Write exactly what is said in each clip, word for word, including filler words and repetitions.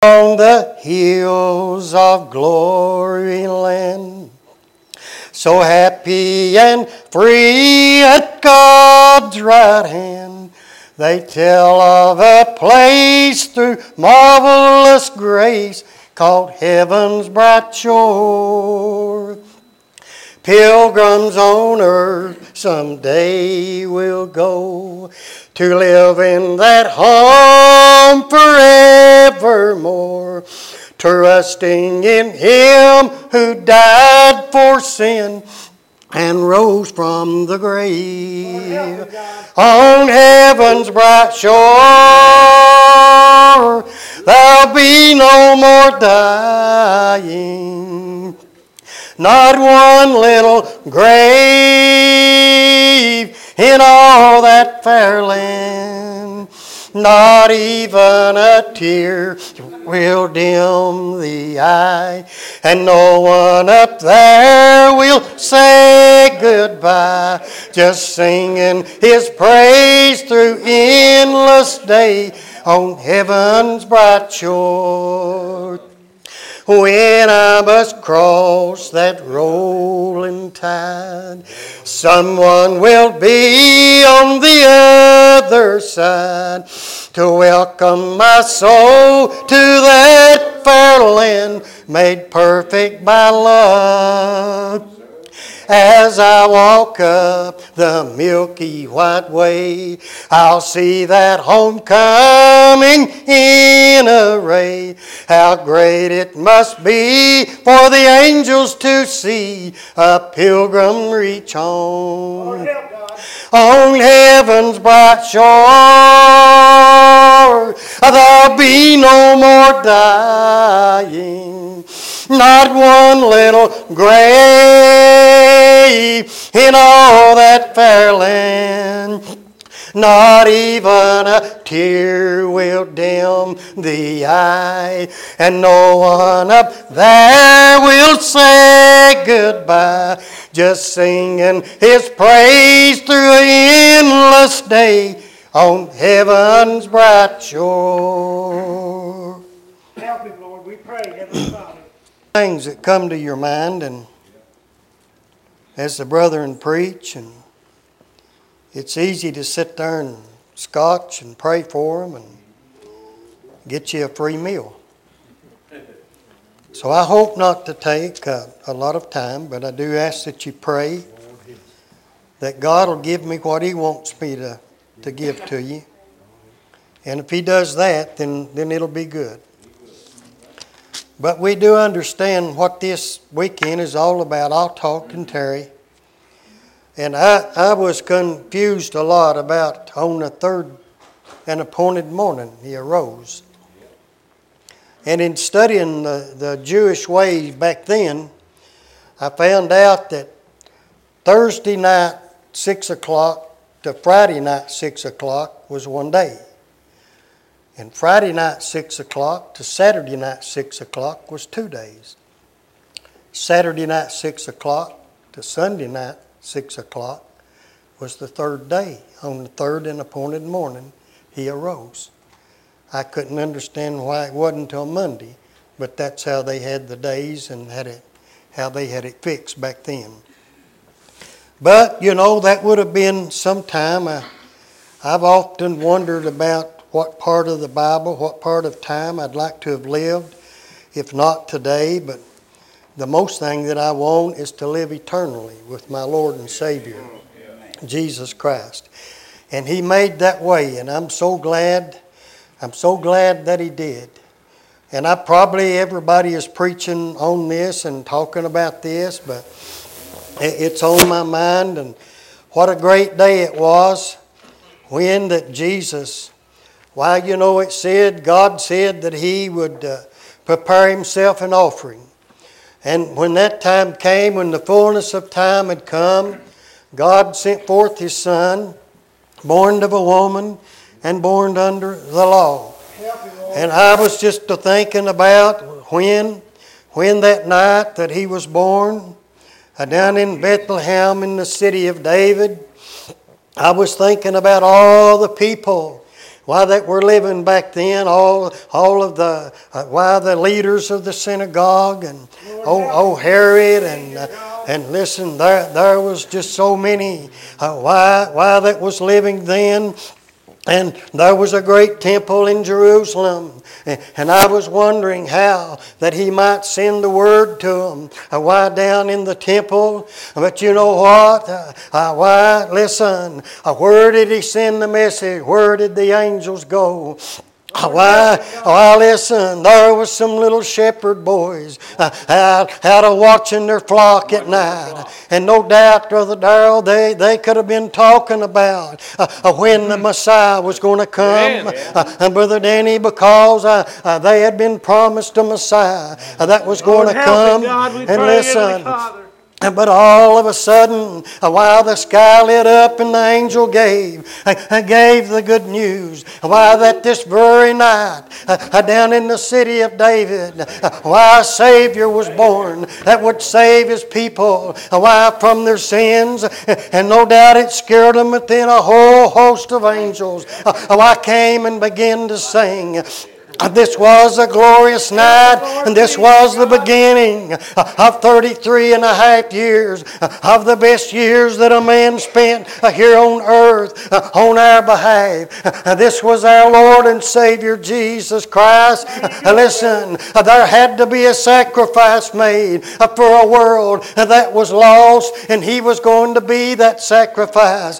on the hills of glory land. So happy and free at God's right hand. They tell of a place through marvelous grace called heaven's bright shore. Pilgrims on earth someday will go to live in that home forevermore, trusting in Him who died for sin and rose from the grave. On heaven's bright shore, there'll be no more dying. Not one little grave in all that fair land. Not even a tear will dim the eye, and no one up there will say goodbye. Just singing His praise through endless day on heaven's bright shore. When I must cross that rolling tide, someone will be on the other side to welcome my soul to that fair land made perfect by love. As I walk up the milky white way, I'll see that homecoming in array. How great it must be for the angels to see a pilgrim reach home. On heaven's bright shore, there'll be no more dying. Not one little grave in all that fair land. Not even a tear will dim the eye, and no one up there will say goodbye. Just singing His praise through an endless day on heaven's bright shore. Help Him, Lord, we pray, Heavenly Father. Things that come to your mind, and as the brethren preach, and it's easy to sit there and scotch and pray for them and get you a free meal. So I hope not to take a, a lot of time, but I do ask that you pray that God will give me what He wants me to, to give to you. And if He does that, then, then it'll be good. But we do understand what this weekend is all about. I'll talk and tarry. And I, I was confused a lot about on the third and appointed morning He arose. And in studying the, the Jewish ways back then, I found out that Thursday night, six o'clock, to Friday night, six o'clock was one day. And Friday night, six o'clock, to Saturday night, six o'clock was two days. Saturday night, six o'clock, to Sunday night, six o'clock was the third day. On the third and appointed morning, He arose. I couldn't understand why it wasn't until Monday, but that's how they had the days and had it, how they had it fixed back then. But, you know, that would have been some time. I, I've often wondered about what part of the Bible, what part of time I'd like to have lived, if not today, but the most thing that I want is to live eternally with my Lord and Savior, Jesus Christ. And He made that way, and I'm so glad, I'm so glad that He did. And I probably, everybody is preaching on this and talking about this, but it's on my mind, and what a great day it was when that Jesus, why, you know, it said, God said that He would uh, prepare Himself an offering. And when that time came, when the fullness of time had come, God sent forth His Son, born of a woman and born under the law. And I was just thinking about when, when that night that He was born, uh, down in Bethlehem in the city of David, I was thinking about all the people why that were living back then, all all of the, uh, why the leaders of the synagogue and oh, oh Herod and uh, and listen, there there was just so many, uh, why why that was living then. And there was a great temple in Jerusalem. And I was wondering how that he might send the word to them. Uh, why down in the temple? But you know what? Uh, uh, why? Listen. Uh, where did he send the message? Where did the angels go? Why, why, listen, there was some little shepherd boys uh, out, out of watching their flock at night. And no doubt, Brother Darrell, they, they could have been talking about uh, uh, when the Messiah was going to come. Uh, and Brother Danny, because uh, uh, they had been promised a Messiah uh, that was going to come. And listen, but all of a sudden, while the sky lit up and the angel gave, gave the good news, why that this very night, down in the city of David, why a Savior was born that would save His people, why from their sins, and no doubt it scared them within a whole host of angels. Why came and began to sing. This was a glorious night, and this was the beginning of thirty-three and a half years, of the best years that a man spent here on earth on our behalf. This was our Lord and Savior Jesus Christ. Listen, there had to be a sacrifice made for a world that was lost, and He was going to be that sacrifice.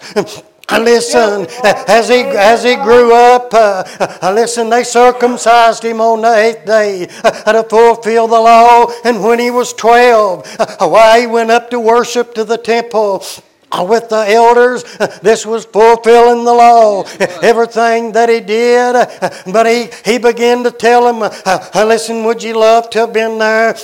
Listen, as he as he grew up, uh, listen, they circumcised him on the eighth day uh, to fulfill the law. And when he was twelve, uh, why he went up to worship to the temple with the elders. This was fulfilling the law, everything that he did. But he, he began to tell them, listen, would you love to have been there?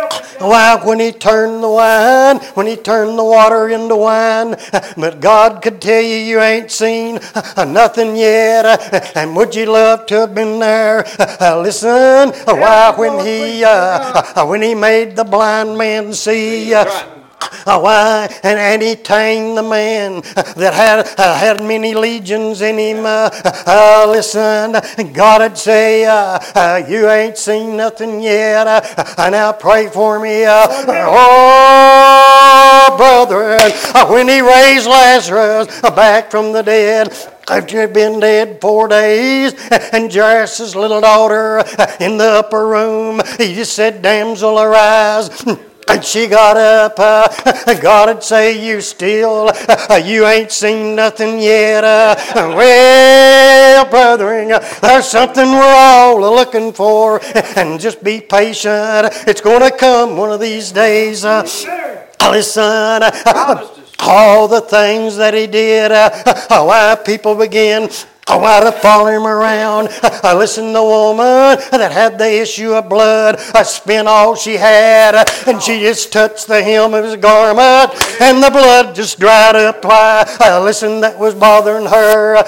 Why, when he turned the wine, when he turned the water into wine, but God could tell you you ain't seen nothing yet. And would you love to have been there? Listen, why, when he, uh, when he made the blind man see, Uh, why? And, and he tamed the man that had uh, had many legions in him. Uh, uh, listen, God would say, uh, uh, you ain't seen nothing yet. Uh, now pray for me. Uh, oh, brother, uh, when he raised Lazarus back from the dead, after he'd been dead four days, and Jairus' little daughter in the upper room, he just said, damsel, arise. And she got up. Uh, God would say, you still, uh, you ain't seen nothing yet. Uh, well, brethren, uh, there's something we're all looking for. And just be patient. It's going to come one of these days. Uh, listen, uh, all the things that he did, uh, why people begin Oh, I'd have followed him around. I listened to the woman that had the issue of blood. I spent all she had, and she just touched the hem of his garment, and the blood just dried up. Why? I listened, that was bothering her.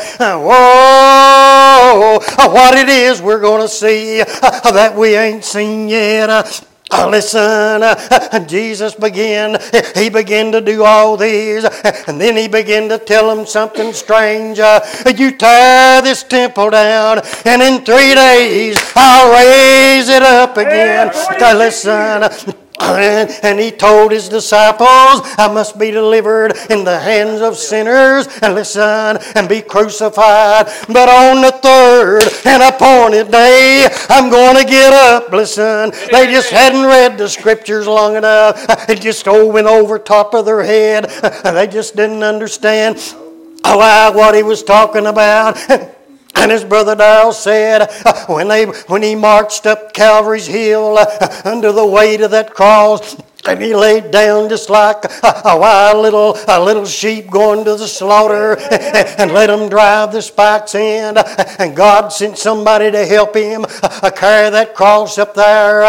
Whoa! What it is we're going to see that we ain't seen yet. Oh, listen, uh, Jesus began, he began to do all these, and then he began to tell them something strange. Uh, you tear this temple down, and in three days I'll raise it up again. Uh, listen. And, and he told his disciples, I must be delivered in the hands of sinners, and listen, and be crucified. But on the third and appointed day, I'm going to get up. Listen, they just hadn't read the scriptures long enough. It just went over top of their head. They just didn't understand what he was talking about. And as Brother Darrell said, uh, when they when he marched up Calvary's Hill uh, under the weight of that cross, and he laid down just like a, a wild little a little sheep going to the slaughter, and let him drive the spikes in. And God sent somebody to help him uh, carry that cross up there.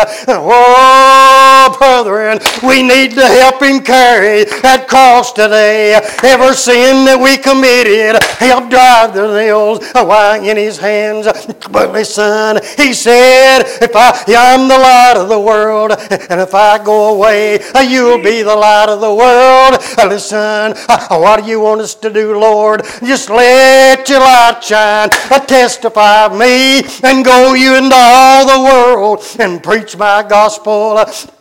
Oh, brethren, we need to help him carry that cross today. Every sin that we committed, help drive the nails away in his hands. But listen, he said, if I, I'm the light of the world, and if I go away, day you'll be the light of the world. Listen, what do you want us to do, Lord? Just let your light shine. Testify of me and go you into all the world and preach my gospel.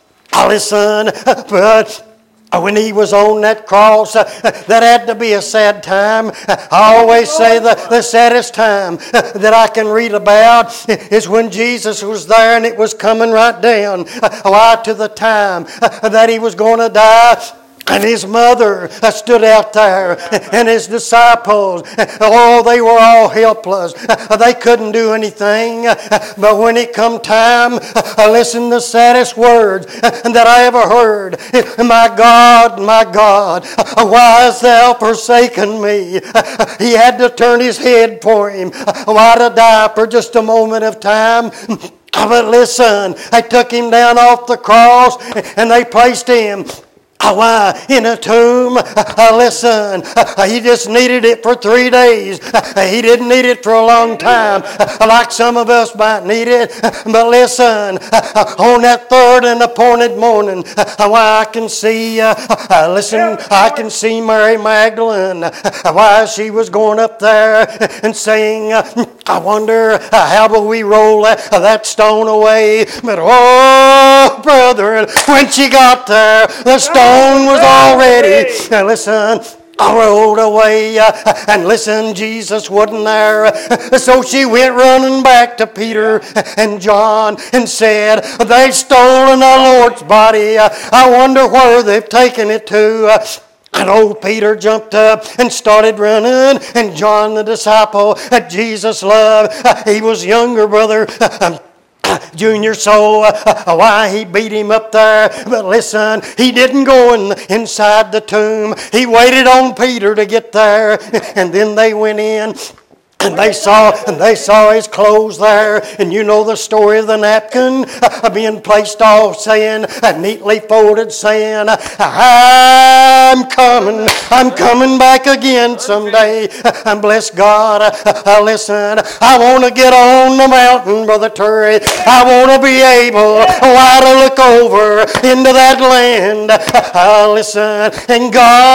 Listen, but when he was on that cross, uh, that had to be a sad time. I always say the, the saddest time uh, that I can read about is when Jesus was there and it was coming right down uh, why, to the time uh, that he was going to die. And his mother stood out there, and his disciples, oh, they were all helpless. They couldn't do anything. But when it come time, listen, the saddest words that I ever heard, my God, my God, why hast thou forsaken me? He had to turn his head for him. Why, to die for just a moment of time? But listen, they took him down off the cross, and they placed him Why, in a tomb. Uh, listen, uh, he just needed it for three days. Uh, he didn't need it for a long time, uh, like some of us might need it. Uh, but listen, uh, on that third and appointed morning, uh, why I can see, uh, uh, listen, I can see Mary Magdalene. Uh, why she was going up there and saying, uh, I wonder uh, how will we roll that, uh, that stone away. But oh, brother, when she got there, the stone was already, now listen, I rolled away, uh, and listen, Jesus wasn't there. Uh, so she went running back to Peter and John and said, they've stolen our Lord's body. Uh, I wonder where they've taken it to. Uh, And old Peter jumped up and started running. And John, the disciple that Jesus loved, uh, he was younger, brother. Uh, Junior, so uh, why he beat him up there. But listen, he didn't go in, inside the tomb. He waited on Peter to get there. And then they went in. And they saw, and they saw his clothes there, and you know the story of the napkin uh, being placed off, saying, uh, neatly folded, saying, "I'm coming, I'm coming back again someday." And bless God, uh, uh, listen, I want to get on the mountain, Brother Terry. I want to be able, why, to look over into that land. Uh, listen, and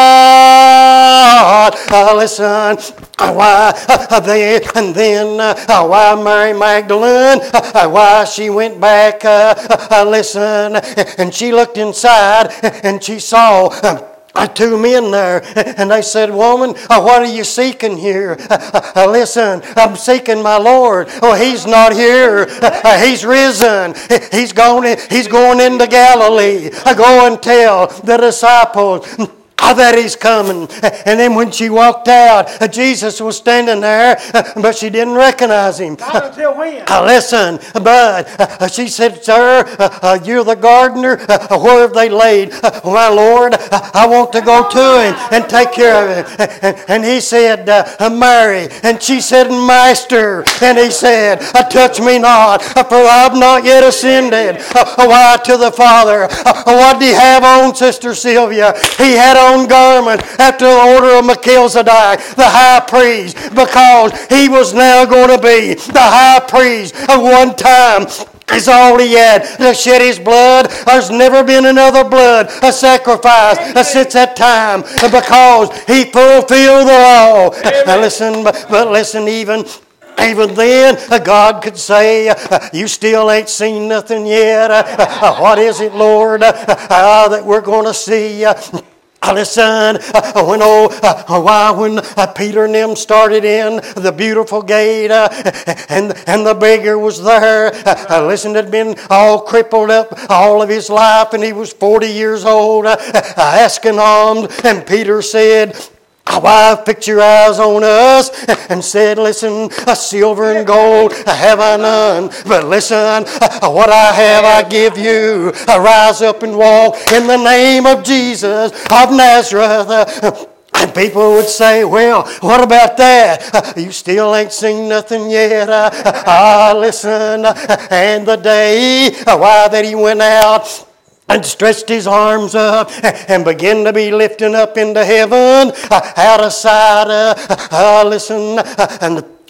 God, uh, listen, uh, why uh, they and then uh, why Mary Magdalene, uh, why she went back, uh, uh, listen, and she looked inside and she saw uh, two men there, and they said, "Woman, uh, what are you seeking here?" Uh, uh, listen, I'm seeking my Lord. Oh, he's not here. Uh, he's risen. He's going. He's going into Galilee. Uh, go and tell the disciples that he's coming. And then when she walked out, Jesus was standing there, but she didn't recognize him. Not until when? Uh, listen, but uh, she said, "Sir, uh, uh, you're the gardener. Uh, where have they laid uh, my Lord? Uh, I want to go to him and take care of him." And, and he said, uh, "Mary." And she said, "Master." And he said, uh, "Touch me not, for I've not yet ascended uh, why, to the Father." Uh, what did he have on, Sister Sylvia? He had on garment after the order of Melchizedek, the high priest, because he was now going to be the high priest of one time. Is all he had to shed his blood. There's never been another blood, a sacrifice uh, since that time, uh, because he fulfilled the law. Uh, listen, but, but listen, even Even then, uh, God could say, uh, "You still ain't seen nothing yet. Uh, uh, what is it, Lord, uh, uh, that we're going to see?" Uh, Listen, uh, when oh, uh, why when uh, Peter and them started in the beautiful gate, uh, and and the beggar was there. Uh, listen, had been all crippled up all of his life, and he was forty years old, uh, uh, asking alms. And Peter said, "Why, fix your eyes on us," and said, "Listen, uh, silver and gold have I none, but listen, uh, what I have I give you. Uh, rise up and walk in the name of Jesus of Nazareth." Uh, And people would say, "Well, what about that? Uh, you still ain't seen nothing yet." Uh, uh, listen, uh, and the day, uh, why, that he went out and stretched his arms up and began to be lifting up into heaven, uh, out of sight, uh, uh, listen, uh, and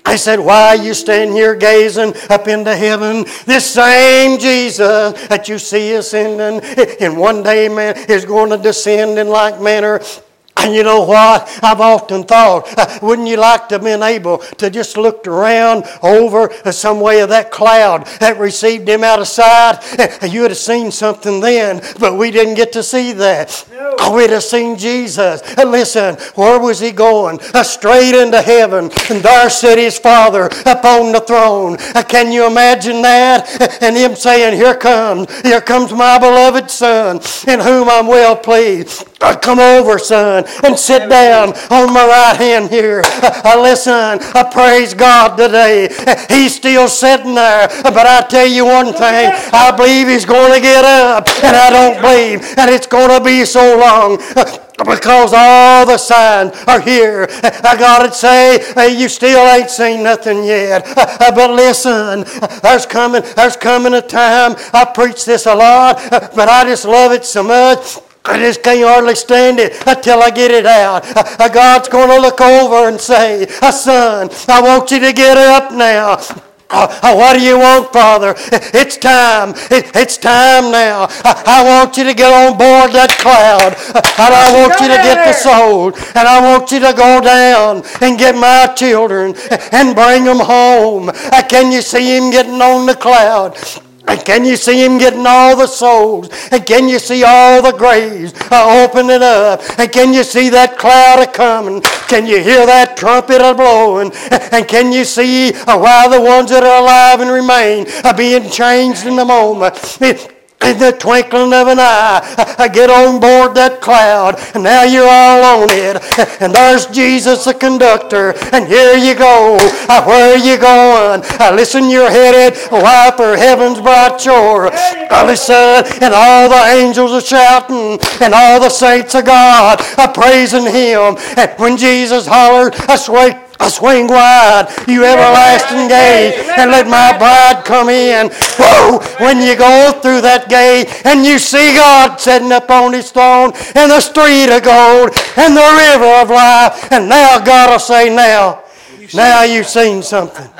I said, why you stand here gazing up into heaven? This same Jesus that you see ascending, in one day, man, is going to descend in like manner. And you know what? I've often thought, uh, wouldn't you like to have been able to just look around over uh, some way of that cloud that received him out of sight? Uh, you would have seen something then, but we didn't get to see that. No. We'd have seen Jesus. Uh, listen, where was he going? Uh, straight into heaven. And there sat his Father upon the throne. Uh, can you imagine that? Uh, and him saying, here comes, here comes my beloved Son, in whom I'm well pleased. Uh, come over, son, and sit down on my right hand here. Uh, listen, I praise God today. He's still sitting there. But I tell you one thing, I believe he's going to get up. And I don't believe that it's going to be so long. Because all the signs are here. I got to say, you still ain't seen nothing yet. But listen, there's coming, there's coming a time. I preach this a lot, but I just love it so much. I just can't hardly stand it until I get it out. God's going to look over and say, son, I want you to get up now. Uh, what do you want, Father? It's time. It, it's time now. I, I want you to get on board that cloud. And I want you to get the soul. And I want you to go down and get my children and bring them home. Uh, can you see him getting on the cloud? And can you see him getting all the souls? And can you see all the graves uh, opening up? And can you see that cloud a coming? Can you hear that trumpet a blowing? And can you see uh, why the ones that are alive and remain are being changed in the moment? It, in the twinkling of an eye, I get on board that cloud, and now you're all on it. And there's Jesus the conductor, and here you go. Where are you going? Listen, you're headed why for heaven's bright shore. Listen, and all the angels are shouting, and all the saints of God are praising him. And when Jesus hollered, I swear, I swing wide, you everlasting gate, and let my bride come in. Whoa! When you go through that gate, and you see God sitting up on his throne, and the street of gold, and the river of life, and now God will say, now, now you've seen something.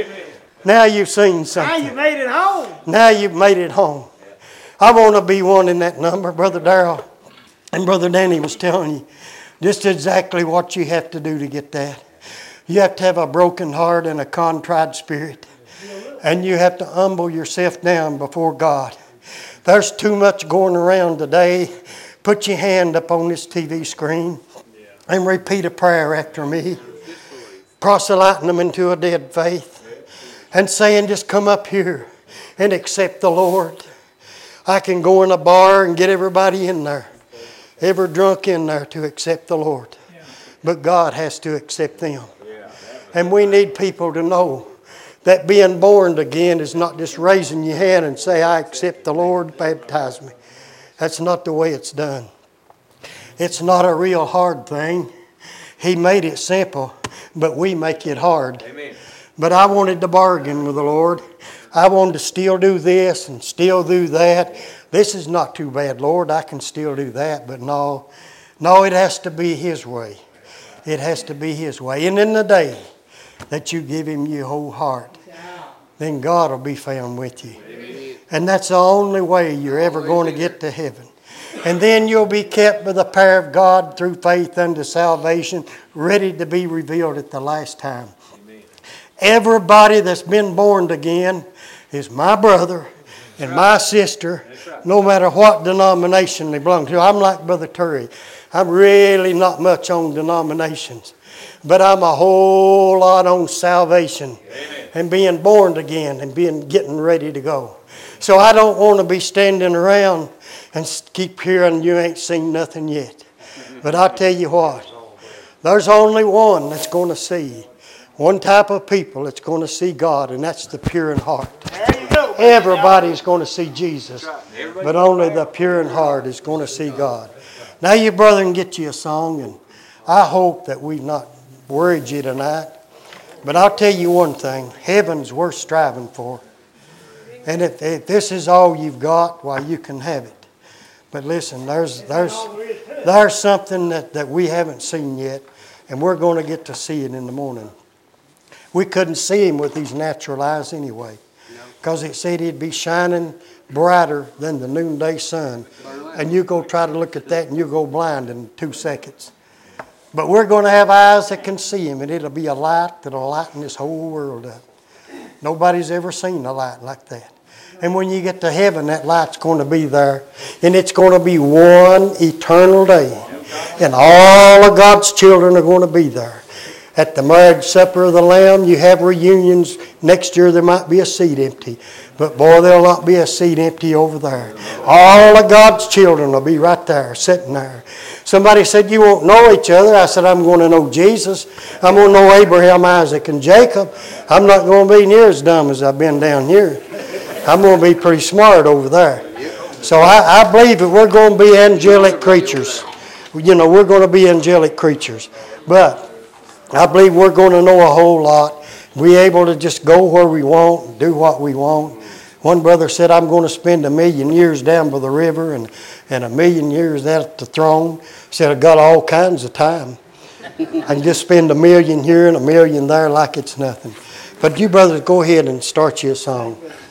Now you've seen something. Now you made it home. Now you've made it home. I want to be one in that number, Brother Darrell. And Brother Danny was telling you just exactly what you have to do to get that. You have to have a broken heart and a contrite spirit. And you have to humble yourself down before God. There's too much going around today. Put your hand up on this T V screen and repeat a prayer after me. Proselyting them into a dead faith. And saying, just come up here and accept the Lord. I can go in a bar and get everybody in there. Every drunk in there to accept the Lord. But God has to accept them. And we need people to know that being born again is not just raising your hand and say, I accept the Lord, baptize me. That's not the way it's done. It's not a real hard thing. He made it simple, but we make it hard. Amen. But I wanted to bargain with the Lord. I wanted to still do this and still do that. This is not too bad, Lord. I can still do that. But no, no, it has to be his way. It has to be his way. And in the day that you give him your whole heart, then God will be found with you. Amen. And that's the only way you're ever going to get to heaven. And then you'll be kept by the power of God through faith unto salvation, ready to be revealed at the last time. Amen. Everybody that's been born again is my brother and my sister, no matter what denomination they belong to. I'm like Brother Terry. I'm really not much on denominations. But I'm a whole lot on salvation. Amen. And being born again and being getting ready to go. So I don't want to be standing around and keep hearing you ain't seen nothing yet. But I tell you what, there's only one that's going to see. One type of people that's going to see God, and that's the pure in heart. There you go. Everybody's going to see Jesus, but only the pure in heart is going to see God. Now your brother can get you a song, and I hope that we've not worried you tonight. But I'll tell you one thing, heaven's worth striving for. And if, if this is all you've got, why, you can have it. But listen, there's there's there's something that, that we haven't seen yet, and we're going to get to see it in the morning. we couldn't see him with these natural eyes anyway. Because it said he'd be shining brighter than the noonday sun. And you go try to look at that and you go blind in two seconds. But we're going to have eyes that can see him, and it'll be a light that'll lighten this whole world up. Nobody's ever seen a light like that. And when you get to heaven, that light's going to be there. And it's going to be one eternal day. And all of God's children are going to be there. At the marriage supper of the Lamb, you have reunions. Next year there might be a seat empty. But boy, there'll not be a seat empty over there. All of God's children will be right there, sitting there. Somebody said, you won't know each other. I said, I'm going to know Jesus. I'm going to know Abraham, Isaac, and Jacob. I'm not going to be near as dumb as I've been down here. I'm going to be pretty smart over there. So I, I believe that we're going to be angelic creatures. You know, we're going to be angelic creatures. But I believe we're going to know a whole lot. We're able to just go where we want and do what we want. One brother said, I'm going to spend a million years down by the river and, and a million years at the throne. He said, I've got all kinds of time. I can just spend a million here and a million there like it's nothing. But you brothers, go ahead and start you a song.